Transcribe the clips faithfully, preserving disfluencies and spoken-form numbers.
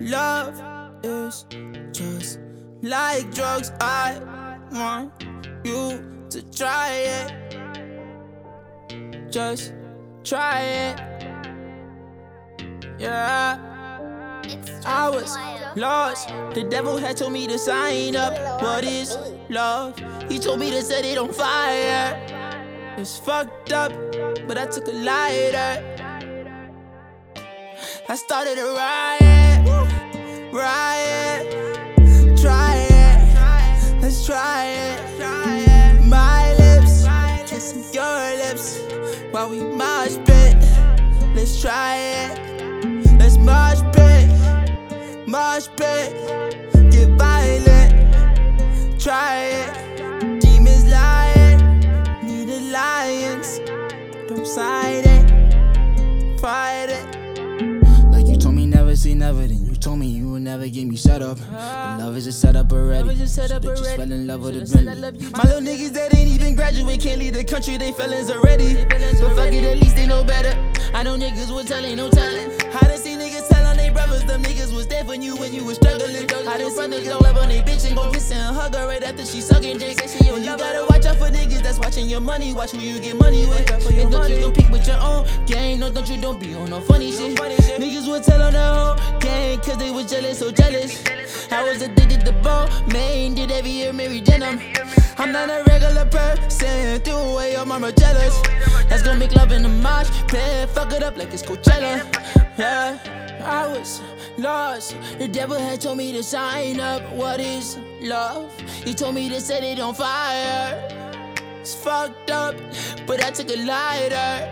Love is just like drugs. I want you to try it. Just try it. Yeah. I was lost. The devil had told me to sign up. What is love? He told me to set it on fire. It's fucked up, but I took a lighter. I started a riot, riot. Try it, let's try it. My lips, kissing your lips while we mosh pit. Let's try it, let's mosh pit, mosh pit. Get violent, try it. Demons lying, need alliance. Don't side it, fight it. Like you told me never say never, then you told me you would never get me shut up. But love is a setup already, so they just fell in love with a Bentley. My little niggas that ain't even graduate can't leave the country, they felons already. But fuck it, at least they know better. I know niggas was telling, no telling. I done seen niggas tell on they brothers, them niggas was there for you when you was struggling. I done seen niggas don't love on they bitch and gon' kiss and hug her right after she sucking dick. And you gotta watch out for niggas that's watching your money, watch who you get money with. And don't you compete with your own gang, no don't you don't be on no funny shit. Niggas would tell on their whole gang cause they was jealous, so jealous. I was addicted to ball, man, did every year Mary Denim. I'm not a regular person, threw away all my Margellas. Let's go make love in the mosh pit, fuck it up like it's Coachella. Yeah, I was lost. The devil had told me to sign up. What is love? He told me to set it on fire. It's fucked up, but I took a lighter.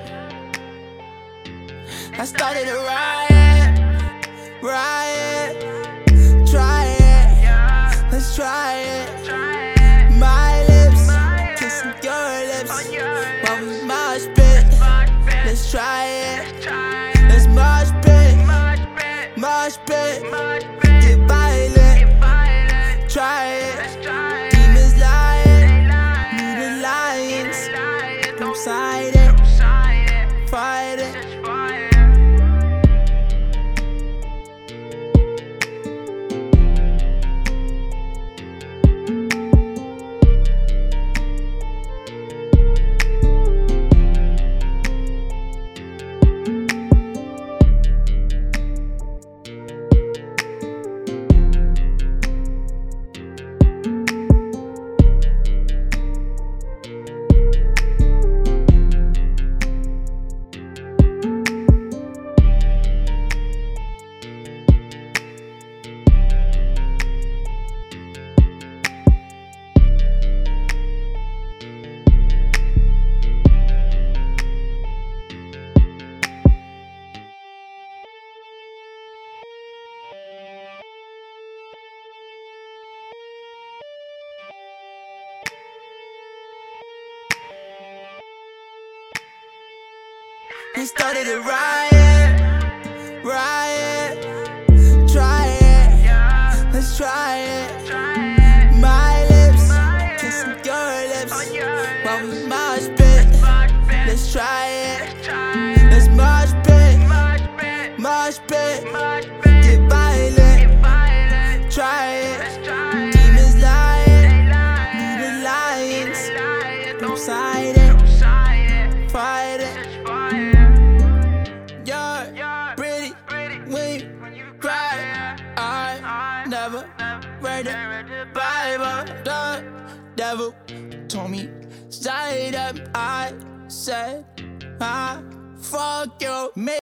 I started a riot, riot. Try it, let's try it. My lips, kissing your lips while we mosh pit. Let's try it, let's mosh pit, mosh pit. Get violent, try it. Demons lying, need alliance. Don't side it, fight it. We started a riot, riot. Try it, let's try it. My lips, kissing your lips while we mosh pit. Let's try it, let's mosh pit, mosh pit. Get violent, try it. Demons lying, need alliance. Don't side it, fight it. Pretty when you cry, I never read the Bible. The devil told me straight up. I said, I fuck you.